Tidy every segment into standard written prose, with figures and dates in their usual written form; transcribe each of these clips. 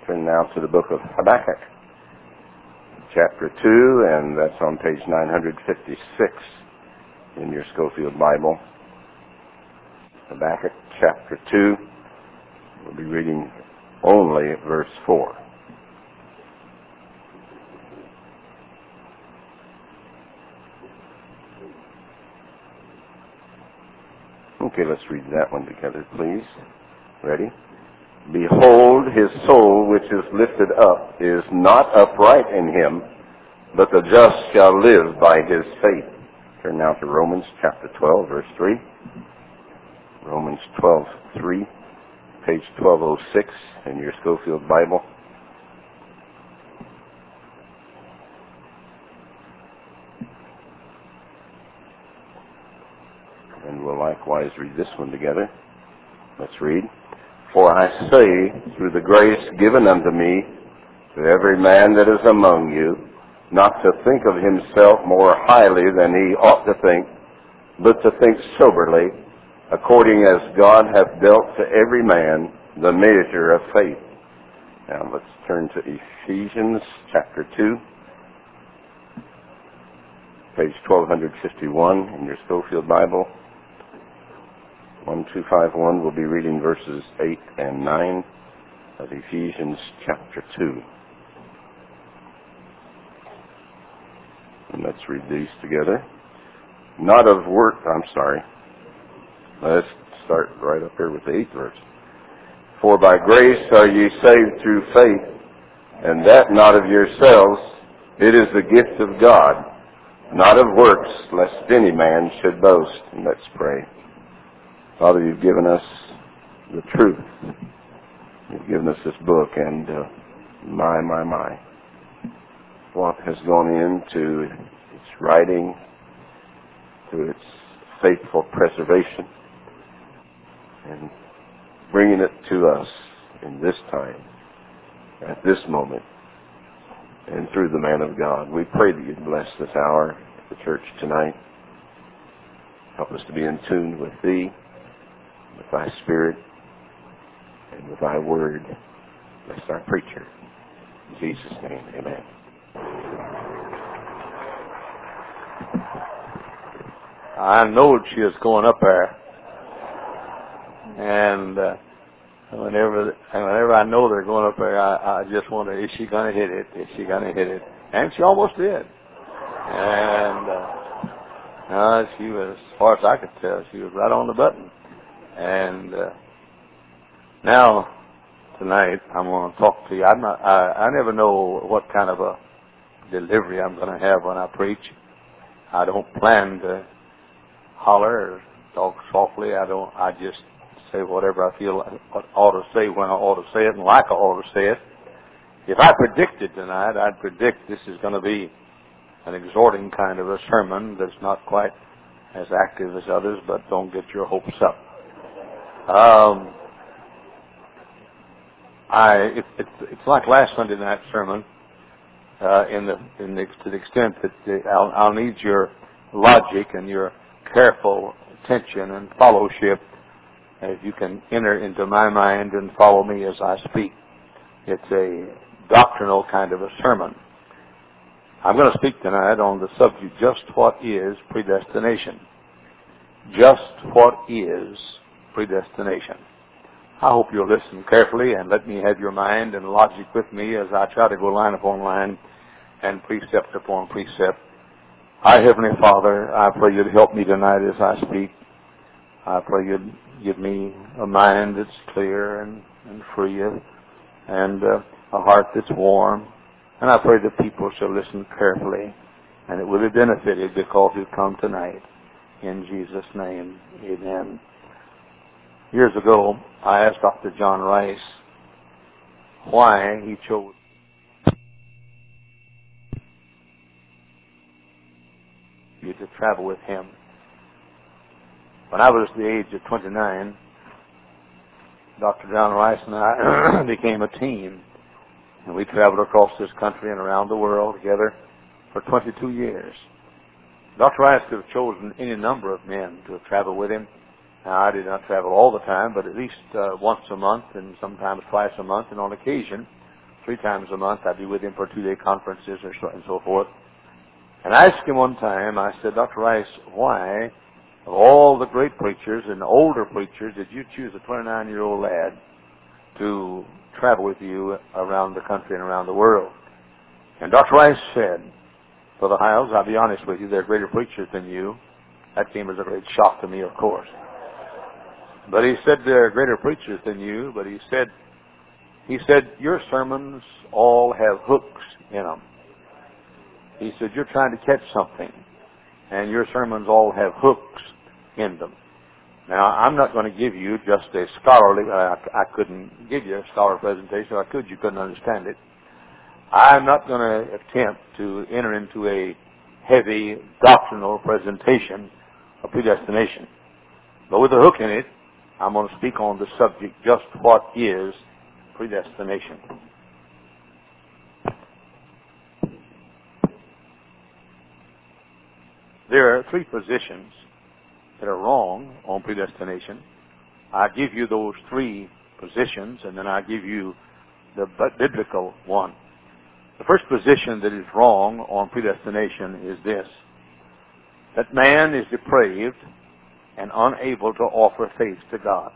Turn now to the book of Habakkuk, chapter 2, and that's on page 956 in your Schofield Bible. Habakkuk chapter 2, we'll be reading only verse 4. Okay, let's read that one together, please. Ready? Behold, his soul which is lifted up is not upright in him, but the just shall live by his faith. Turn now to Romans chapter 12, verse 3. Romans 12:3, page 1206 in your Schofield Bible. And we'll likewise read this one together. Let's read. For I say, through the grace given unto me, to every man that is among you, not to think of himself more highly than he ought to think, but to think soberly, according as God hath dealt to every man the measure of faith. Now let's turn to Ephesians chapter 2, page 1251 in your Schofield Bible. 1251, we'll be reading verses 8 and 9 of Ephesians chapter 2. And let's read these together. Not of work, let's start right up here with the 8th verse. For by grace are ye saved through faith, and that not of yourselves, it is the gift of God, not of works, lest any man should boast. And let's pray. Father, you've given us the truth. You've given us this book, and my. What has gone into its writing, to its faithful preservation, and bringing it to us in this time, at this moment, and through the man of God. We pray that you'd bless this hour at the church tonight. Help us to be in tune with thee, with thy Spirit, and with thy word. Bless our preacher. In Jesus' name, amen. I knowed she was going up there. And whenever I know they're going up there, I just wonder, is she going to hit it? Is she going to hit it? And she almost did. And she was, as far as I could tell, she was right on the button. And now, tonight, I'm going to talk to you. I never know what kind of a delivery I'm going to have when I preach. I don't plan to holler or talk softly. I just say whatever I feel I ought to say when I ought to say it and like I ought to say it. If I predicted tonight, I'd predict this is going to be an exhorting kind of a sermon that's not quite as active as others, but don't get your hopes up. It's like last Sunday night's sermon, to the extent that I'll need your logic and your careful attention and fellowship as you can enter into my mind and follow me as I speak. It's a doctrinal kind of a sermon. I'm going to speak tonight on the subject, just what is predestination? Just what is predestination? I hope you'll listen carefully and let me have your mind and logic with me as I try to go line upon line and precept upon precept. Our Heavenly Father, I pray you'd help me tonight as I speak. I pray you'd give me a mind that's clear and free and a heart that's warm. And I pray that people shall listen carefully and it will be benefited because you've come tonight. In Jesus' name, amen. Years ago, I asked Dr. John Rice why he chose you to travel with him. When I was the age of 29, Dr. John Rice and I became a team, and we traveled across this country and around the world together for 22 years. Dr. Rice could have chosen any number of men to travel with him. Now, I did not travel all the time, but at least once a month and sometimes twice a month, and on occasion 3 times a month. I'd be with him for 2-day conferences and so forth. And I asked him one time, I said, Dr. Rice, why, of all the great preachers and older preachers, did you choose a 29-year-old lad to travel with you around the country and around the world? And Dr. Rice said, Brother Hiles, I'll be honest with you, they're greater preachers than you. That came as a great shock to me, of course. But he said they're greater preachers than you, but he said, your sermons all have hooks in them. He said, you're trying to catch something, and your sermons all have hooks in them. Now, I'm not going to give you just a scholarly, I couldn't give you a scholar presentation. If I could, you couldn't understand it. I'm not going to attempt to enter into a heavy doctrinal presentation of predestination. But with a hook in it, I'm going to speak on the subject, just what is predestination. There are 3 positions that are wrong on predestination. I give you those 3 positions, and then I give you the biblical one. The first position that is wrong on predestination is this: that man is depraved and unable to offer faith to God.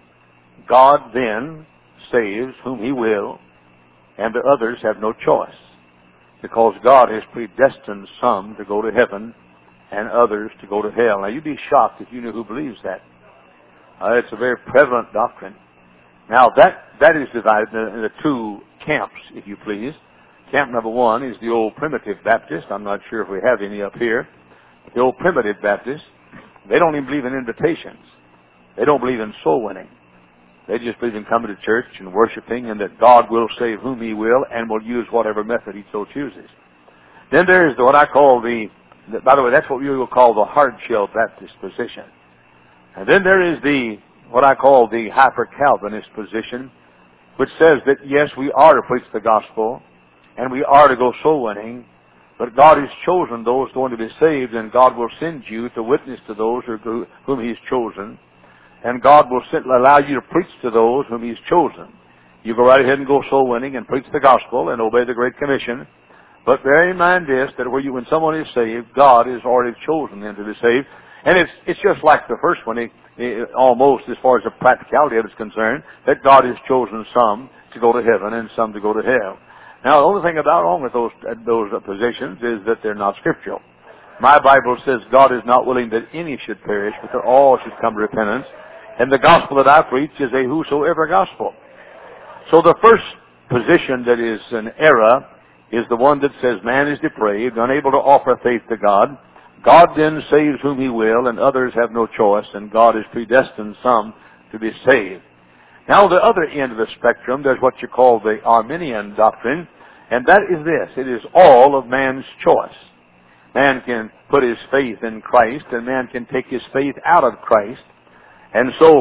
God then saves whom He will, and the others have no choice, because God has predestined some to go to heaven and others to go to hell. Now, you'd be shocked if you knew who believes that. It's a very prevalent doctrine. Now, that is divided into 2 camps, if you please. Camp number 1 is the old primitive Baptist. I'm not sure if we have any up here. The old primitive Baptist, they don't even believe in invitations. They don't believe in soul winning. They just believe in coming to church and worshiping, and that God will save whom He will and will use whatever method He so chooses. Then there is what I call by the way, that's what we will call the hard-shell Baptist position. And then there is what I call the hyper-Calvinist position, which says that, yes, we are to preach the gospel, and we are to go soul winning, but God has chosen those going to be saved, and God will send you to witness to those whom He's chosen, and God will allow you to preach to those whom He's chosen. You go right ahead and go soul winning and preach the gospel and obey the Great Commission. But bear in mind this, that when someone is saved, God has already chosen them to be saved. And it's just like the first one, almost as far as the practicality of it is concerned, that God has chosen some to go to heaven and some to go to hell. Now, the only thing wrong with those positions is that they're not scriptural. My Bible says God is not willing that any should perish, but that all should come to repentance. And the gospel that I preach is a whosoever gospel. So the first position that is an error is the one that says man is depraved, unable to offer faith to God. God then saves whom He will, and others have no choice, and God has predestined some to be saved. Now, the other end of the spectrum, there's what you call the Arminian doctrine, and that is this: it is all of man's choice. Man can put his faith in Christ, and man can take his faith out of Christ. And so,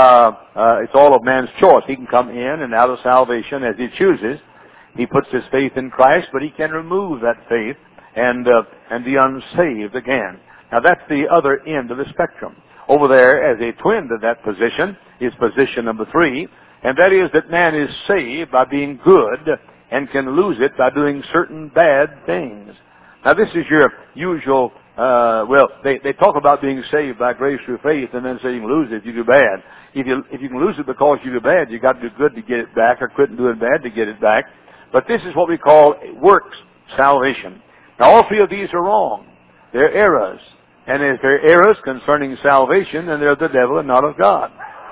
it's all of man's choice. He can come in and out of salvation as he chooses. He puts his faith in Christ, but he can remove that faith and be unsaved again. Now, that's the other end of the spectrum. Over there, as a twin to that position, is position number 3, and that is that man is saved by being good and can lose it by doing certain bad things. Now, this is your usual, they talk about being saved by grace through faith, and then say you can lose it if you do bad. If you can lose it because you do bad, you got to do good to get it back, or quit doing bad to get it back. But this is what we call works salvation. Now, all 3 of these are wrong. They're errors. And if they're errors concerning salvation, then they're of the devil and not of God.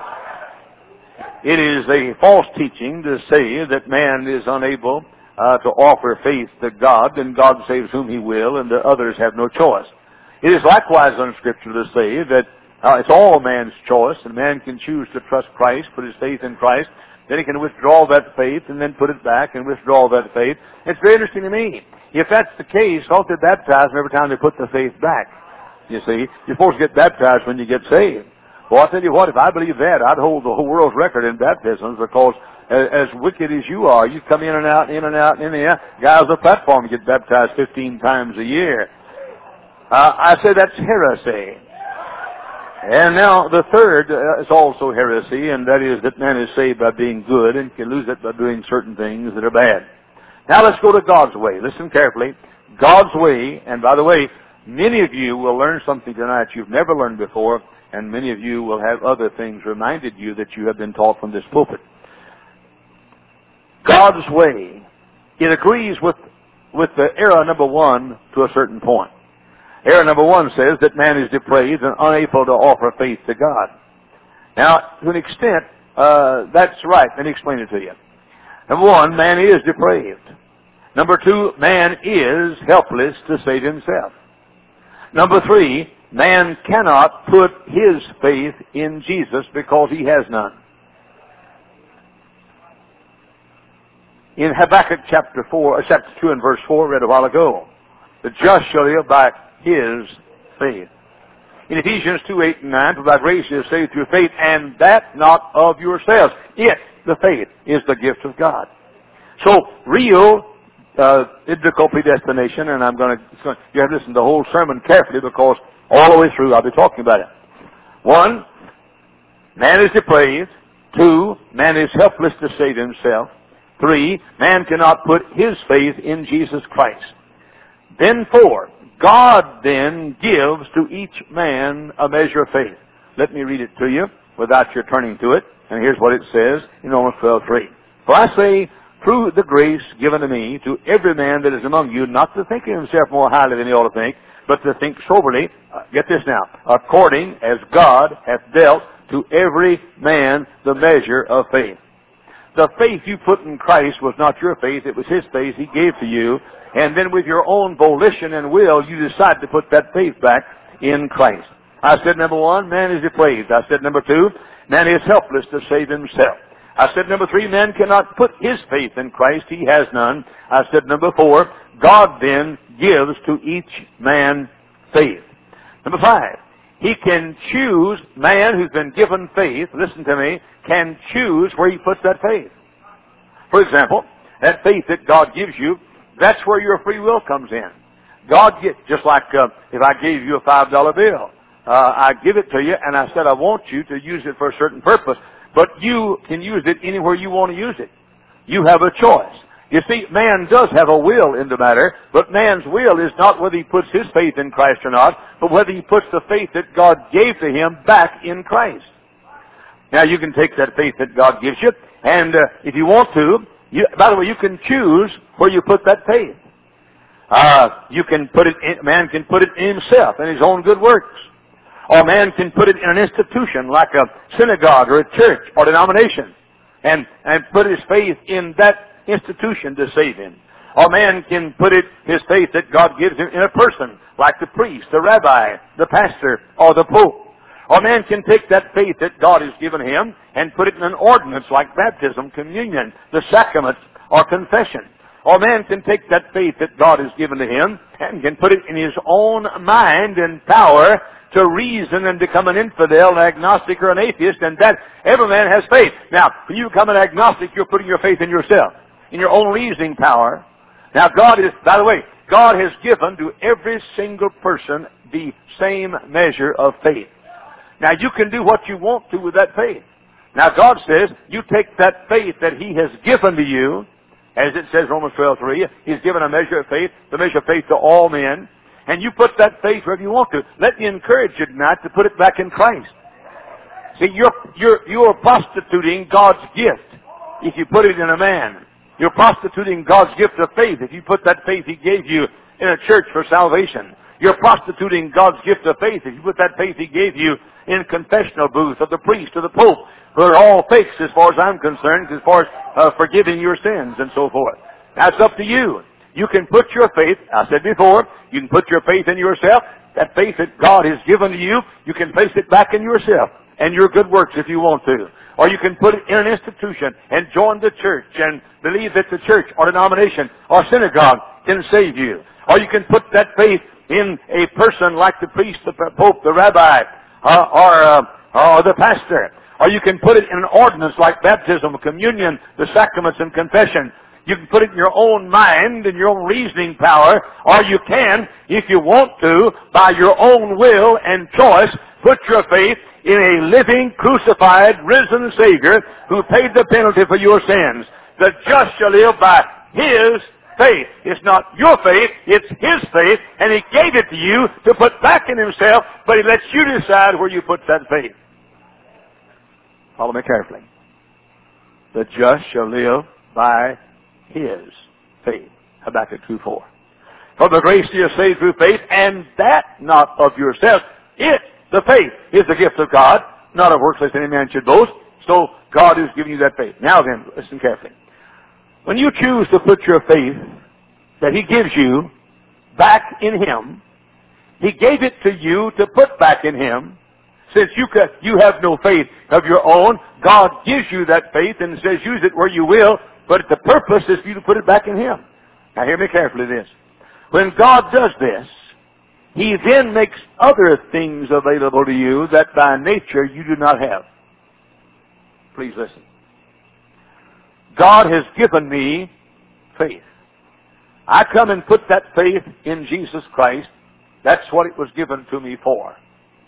It is a false teaching to say that man is unable to offer faith to God, and God saves whom He will, and the others have no choice. It is likewise unscriptural to say that it's all man's choice, and man can choose to trust Christ, put his faith in Christ, then he can withdraw that faith and then put it back and withdraw that faith. It's very interesting to me. If that's the case, don't they baptize them every time they put the faith back? You see, you're supposed to get baptized when you get saved. Well, I'll tell you what, if I believe that, I'd hold the whole world's record in baptisms, because as wicked as you are, you come in and out, in and out, in and out. Guys on the platform get baptized 15 times a year. I say that's heresy. And now the third is also heresy, and that is that man is saved by being good and can lose it by doing certain things that are bad. Now let's go to God's way. Listen carefully. God's way, and by the way, many of you will learn something tonight you've never learned before, and many of you will have other things reminded you that you have been taught from this pulpit. God's way, it agrees with the error number one to a certain point. Error number one says that man is depraved and unable to offer faith to God. Now, to an extent, that's right. Let me explain it to you. Number one, man is depraved. Number two, man is helpless to save himself. Number three, man cannot put his faith in Jesus because he has none. In Habakkuk chapter 2 and verse 4, read a while ago, the just shall live by his faith. In Ephesians 2, 8 and 9, for by grace you are saved through faith, and that not of yourselves. It, the faith, is the gift of God. So, real biblical predestination, and you have to listen to the whole sermon carefully because all the way through I'll be talking about it. 1, man is depraved. 2, man is helpless to save himself. 3, man cannot put his faith in Jesus Christ. Then 4, God then gives to each man a measure of faith. Let me read it to you without your turning to it. And here's what it says in Romans 12:3. For I say, through the grace given to me, to every man that is among you, not to think of himself more highly than he ought to think, but to think soberly, get this now, according as God hath dealt to every man the measure of faith. The faith you put in Christ was not your faith, it was His faith He gave to you. And then with your own volition and will, you decide to put that faith back in Christ. I said number 1, man is depraved. I said number 2, man is helpless to save himself. I said number 3, man cannot put his faith in Christ. He has none. I said number 4, God then gives to each man faith. Number 5, He can choose, man who's been given faith, listen to me, can choose where he puts that faith. For example, that faith that God gives you, that's where your free will comes in. God gets, just like if I gave you a $5 bill, I give it to you and I said I want you to use it for a certain purpose, but you can use it anywhere you want to use it. You have a choice. You see, man does have a will in the matter, but man's will is not whether he puts his faith in Christ or not, but whether he puts the faith that God gave to him back in Christ. Now, you can take that faith that God gives you, and if you want to, by the way, you can choose where you put that faith. You can put it in, man can put it in himself, in his own good works. Or man can put it in an institution like a synagogue or a church or denomination and put his faith in that institution to save him. Or man can put his faith that God gives him in a person like the priest, the rabbi, the pastor, or the pope. Or man can take that faith that God has given him and put it in an ordinance like baptism, communion, the sacrament, or confession. Or man can take that faith that God has given to him and can put it in his own mind and power to reason and become an infidel, an agnostic, or an atheist, and that every man has faith. Now, when you become an agnostic, you're putting your faith in yourself, in your own reasoning power. Now, God is, by the way, God has given to every single person the same measure of faith. Now, you can do what you want to with that faith. Now, God says, you take that faith that He has given to you, as it says Romans 12:3, He's given a measure of faith, the measure of faith to all men, and you put that faith wherever you want to. Let me encourage you tonight to put it back in Christ. See, you're prostituting God's gift if you put it in a man. You're prostituting God's gift of faith if you put that faith He gave you in a church for salvation. You're prostituting God's gift of faith if you put that faith He gave you in a confessional booth of the priest or the pope. They're all fakes as far as I'm concerned, as far as forgiving your sins and so forth. That's up to you. You can put your faith, I said before, you can put your faith in yourself. That faith that God has given to you, you can place it back in yourself and your good works if you want to. Or you can put it in an institution and join the church and believe that the church or denomination or synagogue can save you. Or you can put that faith in a person like the priest, the pope, the rabbi, or the pastor. Or you can put it in an ordinance like baptism, communion, the sacraments, and confession. You can put it in your own mind and your own reasoning power, or you can, if you want to, by your own will and choice, put your faith in a living, crucified, risen Savior who paid the penalty for your sins. The just shall live by His faith. It's not your faith, it's His faith, and He gave it to you to put back in Himself, but He lets you decide where you put that faith. Follow me carefully. The just shall live by His faith. Habakkuk 2:4. For the grace you are saved through faith, and that not of yourself. The faith, is the gift of God, not of works lest any man should boast. So God is giving you that faith. Now then, listen carefully. When you choose to put your faith that He gives you back in Him, He gave it to you to put back in Him. Since you have no faith of your own, God gives you that faith and says use it where you will, but the purpose is for you to put it back in Him. Now hear me carefully this. When God does this, He then makes other things available to you that by nature you do not have. Please listen. God has given me faith. I come and put that faith in Jesus Christ. That's what it was given to me for.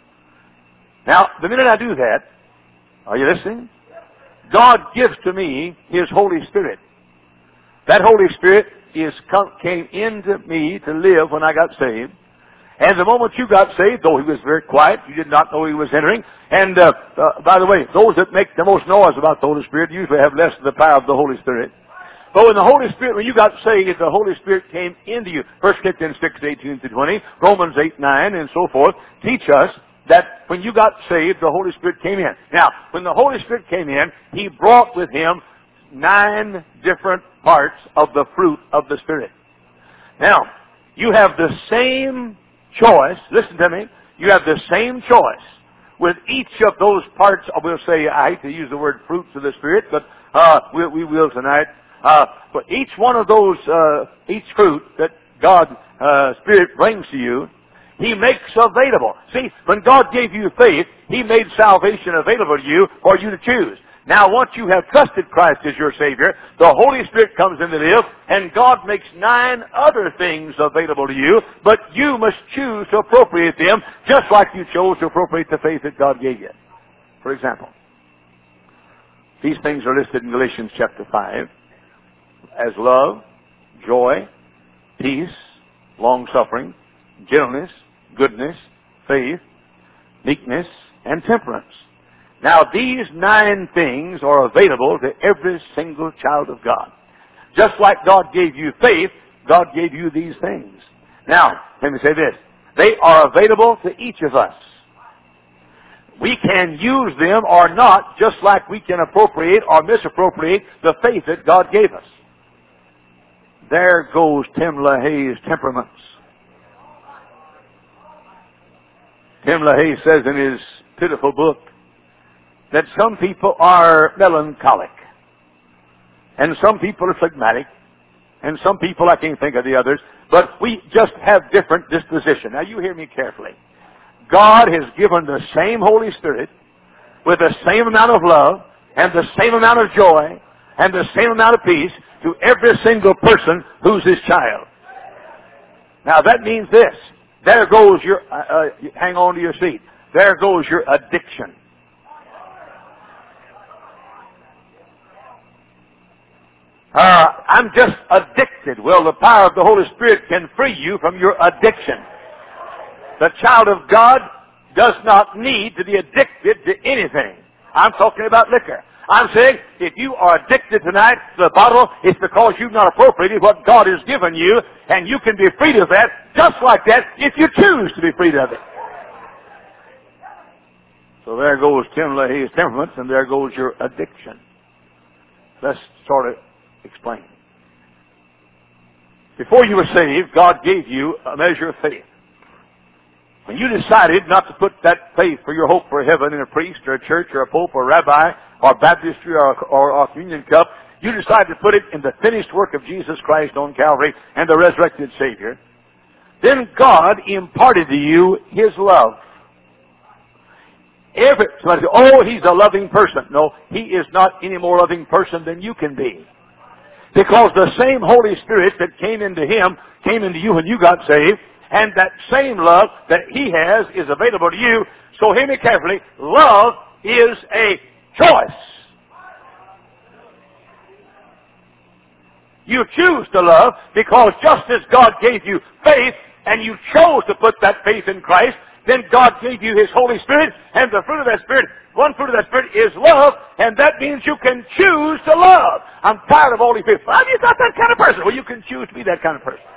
Now, the minute I do that, are you listening? God gives to me His Holy Spirit. That Holy Spirit came into me to live when I got saved. And the moment you got saved, though He was very quiet, you did not know He was entering. And by the way, those that make the most noise about the Holy Spirit usually have less of the power of the Holy Spirit. But when the Holy Spirit, when you got saved, the Holy Spirit came into you. 1 Corinthians 6:18-20, Romans 8:9, and so forth, teach us that when you got saved, the Holy Spirit came in. Now, when the Holy Spirit came in, He brought with Him 9 different parts of the fruit of the Spirit. Now, you have the same choice, listen to me, you have the same choice with each of those parts, we'll say, I hate to use the word fruits of the Spirit, but we will tonight. But each one of those, each fruit that God, Spirit brings to you, He makes available. See, when God gave you faith, He made salvation available to you for you to choose. Now, once you have trusted Christ as your Savior, the Holy Spirit comes in to live, and God makes 9 other things available to you, but you must choose to appropriate them, just like you chose to appropriate the faith that God gave you. For example, these things are listed in Galatians chapter 5 as love, joy, peace, long-suffering, gentleness, goodness, faith, meekness, and temperance. Now, these 9 things are available to every single child of God. Just like God gave you faith, God gave you these things. Now, let me say this. They are available to each of us. We can use them or not, just like we can appropriate or misappropriate the faith that God gave us. There goes Tim LaHaye's temperaments. Tim LaHaye says in his pitiful book that some people are melancholic, and some people are phlegmatic, and some people, I can't think of the others, but we just have different disposition. Now you hear me carefully. God has given the same Holy Spirit with the same amount of love and the same amount of joy and the same amount of peace to every single person who's His child. Now that means this. There goes your, hang on to your seat. There goes your addiction. I'm just addicted. Well, the power of the Holy Spirit can free you from your addiction. The child of God does not need to be addicted to anything. I'm talking about liquor. I'm saying if you are addicted tonight to the bottle, it's because you've not appropriated what God has given you, and you can be freed of that just like that if you choose to be freed of it. So there goes Tim LaHaye's temperaments, and there goes your addiction. Let's sort of explain. Before you were saved, God gave you a measure of faith. When you decided not to put that faith for your hope for heaven in a priest or a church or a pope or a rabbi or baptistry or a communion cup, you decided to put it in the finished work of Jesus Christ on Calvary and the resurrected Savior. Then God imparted to you His love. Somebody says, oh, He's a loving person. No, He is not any more loving person than you can be. Because the same Holy Spirit that came into Him, came into you when you got saved, and that same love that He has is available to you. So hear me carefully. Love is a choice. You choose to love because just as God gave you faith and you chose to put that faith in Christ, then God gave you His Holy Spirit, and the fruit of that Spirit, one fruit of that Spirit is love, and that means you can choose to love. I'm tired of all these people. Well, you're not that kind of person. Well, you can choose to be that kind of person.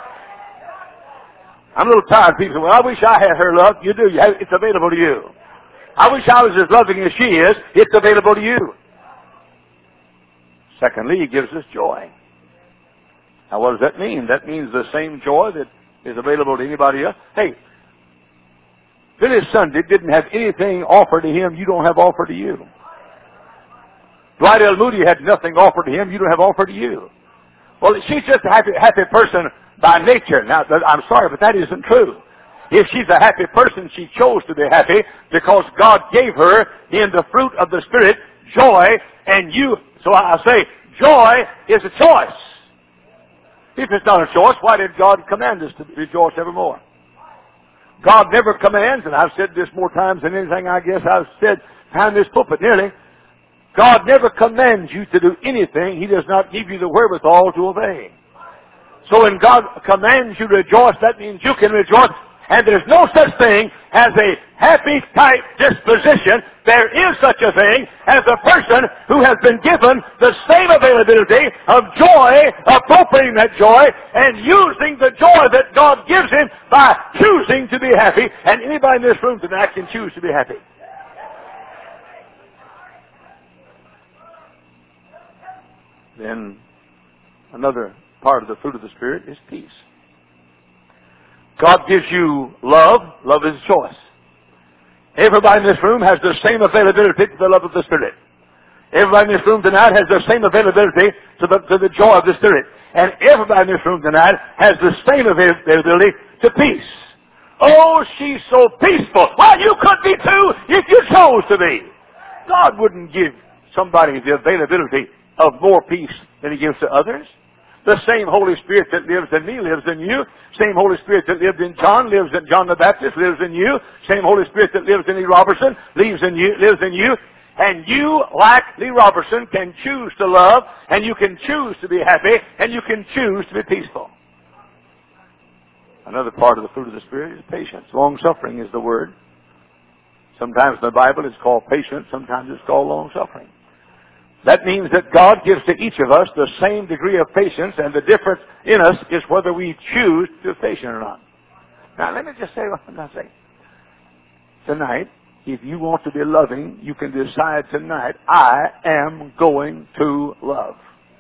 I'm a little tired of people saying, well, I wish I had her love. You do. It's available to you. I wish I was as loving as she is. It's available to you. Secondly, He gives us joy. Now, what does that mean? That means the same joy that is available to anybody else. Hey, Billy Sunday didn't have anything offered to him you don't have offered to you. Dwight L. Moody had nothing offered to him you don't have offered to you. Well, she's just a happy person by nature. Now, I'm sorry, but that isn't true. If she's a happy person, she chose to be happy because God gave her in the fruit of the Spirit joy, and so I say, joy is a choice. If it's not a choice, why did God command us to rejoice evermore? God never commands, and I've said this more times than anything I guess I've said behind this pulpit nearly. God never commands you to do anything He does not give you the wherewithal to obey. So when God commands you to rejoice, that means you can rejoice. And there's no such thing as a happy type disposition. There is such a thing as a person who has been given the same availability of joy, appropriating that joy, and using the joy that God gives him by choosing to be happy. And anybody in this room tonight can choose to be happy. Then another part of the fruit of the Spirit is peace. God gives you love. Love is a choice. Everybody in this room has the same availability to the love of the Spirit. Everybody in this room tonight has the same availability to the joy of the Spirit. And everybody in this room tonight has the same availability to peace. Oh, she's so peaceful. Well, you could be too if you chose to be. God wouldn't give somebody the availability of more peace than He gives to others. The same Holy Spirit that lives in me lives in you. Same Holy Spirit that lived in John lives in John the Baptist, lives in you. Same Holy Spirit that lives in Lee Robertson lives in you. And you, like Lee Robertson, can choose to love, and you can choose to be happy, and you can choose to be peaceful. Another part of the fruit of the Spirit is patience. Long-suffering is the word. Sometimes in the Bible it's called patience, sometimes it's called long-suffering. That means that God gives to each of us the same degree of patience, and the difference in us is whether we choose to be patient or not. Now, let me just say what I'm going to say. Tonight, if you want to be loving, you can decide tonight, I am going to love.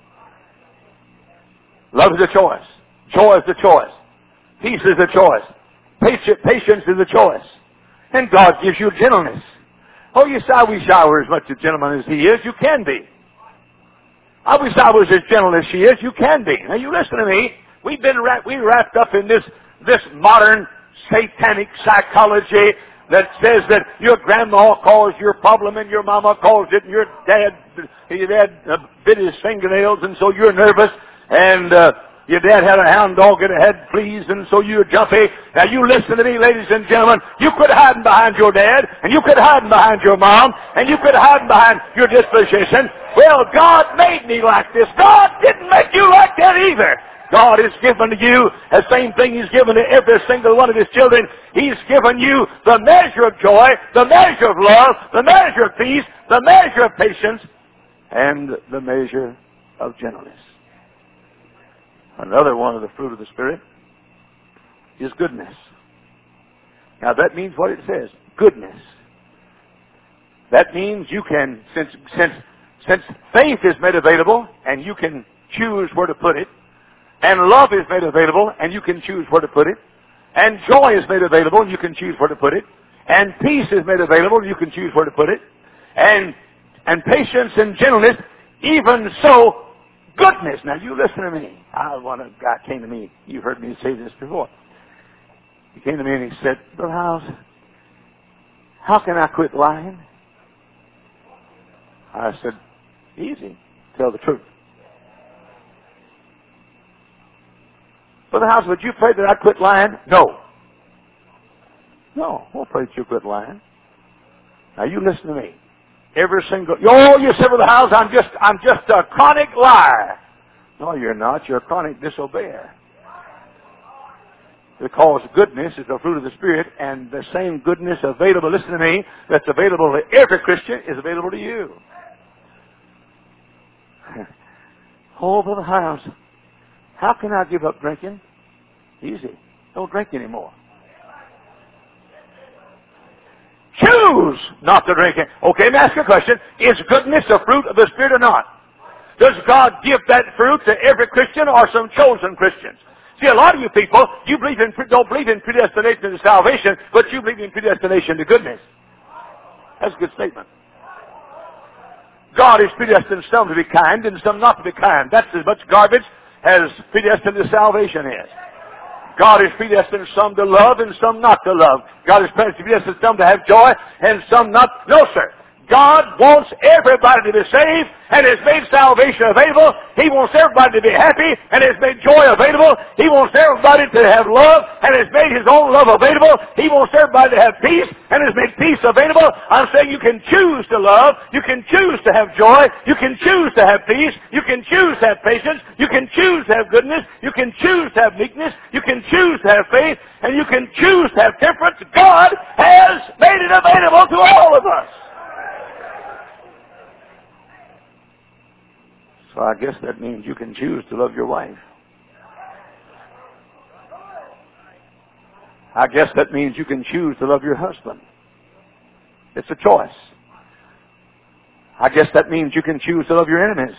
Love is a choice. Joy is a choice. Peace is a choice. Patience is a choice. And God gives you gentleness. Oh, yes, I wish I were as much a gentleman as He is. You can be. I wish I was as gentle as she is. You can be. Now, you listen to me. We wrapped up in this modern satanic psychology that says that your grandma caused your problem and your mama caused it and your dad bit his fingernails and so you're nervous and your dad had a hound dog that had fleas, and so you're jumpy. Now, you listen to me, ladies and gentlemen. You could hide behind your dad, and you could hide behind your mom, and you could hide behind your disposition. Well, God made me like this. God didn't make you like that either. God has given to you the same thing He's given to every single one of His children. He's given you the measure of joy, the measure of love, the measure of peace, the measure of patience, and the measure of gentleness. Another one of the fruit of the Spirit is goodness. Now that means what it says, goodness. That means you can, since faith is made available, and you can choose where to put it, and love is made available, and you can choose where to put it, and joy is made available, and you can choose where to put it, and peace is made available, and you can choose where to put it, and patience and gentleness, even so, goodness. Now, you listen to me. A guy came to me. You've heard me say this before. He came to me and he said, Brother Howes, how can I quit lying? I said, easy. Tell the truth. Brother House, would you pray that I quit lying? No. No, I won't pray that you quit lying. Now you listen to me. Every single, you say, Brother House, I'm just a chronic liar. No, you're not. You're a chronic disobeyer. Because goodness is the fruit of the Spirit, and the same goodness available, listen to me, that's available to every Christian is available to you. Oh, Brother House, how can I give up drinking? Easy. Don't drink anymore. Choose not to drink it. Okay, let me ask you a question. Is goodness a fruit of the Spirit or not? Does God give that fruit to every Christian or some chosen Christians? See, a lot of you people, don't believe in predestination to salvation, but you believe in predestination to goodness. That's a good statement. God has predestined some to be kind and some not to be kind. That's as much garbage as predestined to salvation is. God has predestined some to love and some not to love. God has predestined some to have joy and some not. No, sir. God wants everybody to be saved and has made salvation available. He wants everybody to be happy and has made joy available. He wants everybody to have love and has made His own love available. He wants everybody to have peace and has made peace available. I'm saying you can choose to love. You can choose to have joy. You can choose to have peace. You can choose to have patience. You can choose to have goodness. You can choose to have meekness. You can choose to have faith. And you can choose to have temperance. God has made it available to all of us. So I guess that means you can choose to love your wife. I guess that means you can choose to love your husband. It's a choice. I guess that means you can choose to love your enemies.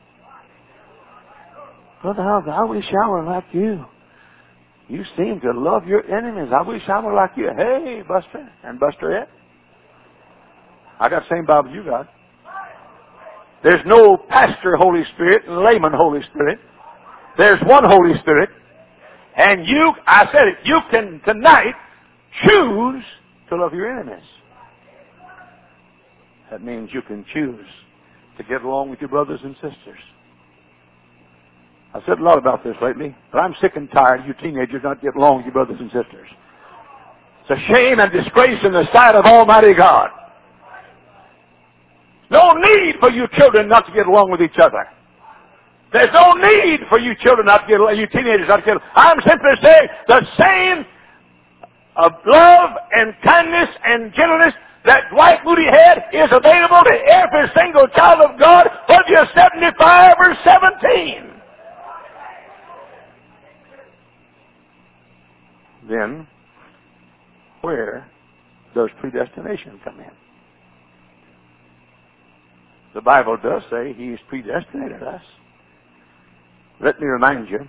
Brother House, I wish I were like you. You seem to love your enemies. I wish I were like you. Hey, Buster and Busterette. I got the same Bible you got. There's no pastor Holy Spirit and layman Holy Spirit. There's one Holy Spirit. And I said it, you can tonight choose to love your enemies. That means you can choose to get along with your brothers and sisters. I've said a lot about this lately, but I'm sick and tired of you teenagers not getting along with your brothers and sisters. It's a shame and disgrace in the sight of Almighty God. No need for you children not to get along with each other. There's no need for you children not to get along, you teenagers not to get along. I'm simply saying the same of love and kindness and gentleness that Dwight Moody had is available to every single child of God, whether you're 75 or 17. Then, where does predestination come in? The Bible does say He's predestinated us. Let me remind you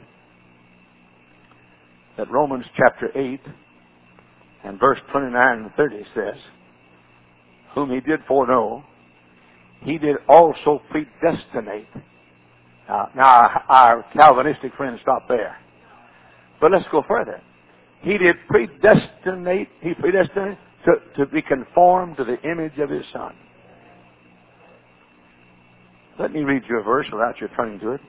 that Romans chapter 8 and verse 29 and 30 says, whom He did foreknow, He did also predestinate. Now our Calvinistic friends stop there. But let's go further. He did predestinate, He predestinated to be conformed to the image of His Son. Let me read you a verse without you turning to it.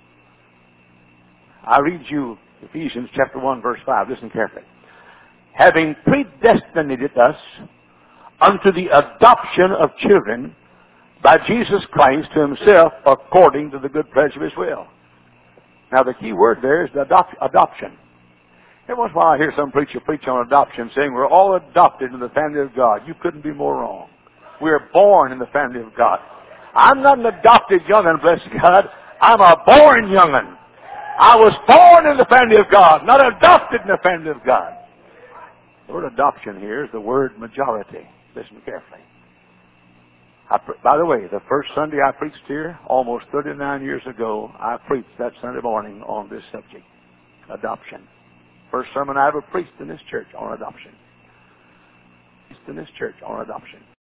I read you Ephesians chapter 1 verse 5. Listen carefully. Having predestinated us unto the adoption of children by Jesus Christ to Himself according to the good pleasure of His will. Now the key word there is the adoption. Every once in a while I hear some preacher preach on adoption saying we're all adopted into the family of God. You couldn't be more wrong. We're born in the family of God. I'm not an adopted young'un, bless God. I'm a born young'un. I was born in the family of God, not adopted in the family of God. The word adoption here is the word majority. Listen carefully. By the way, the first Sunday I preached here, almost 39 years ago, I preached that Sunday morning on this subject, adoption. First sermon I ever preached in this church on adoption. Preached in this church on adoption.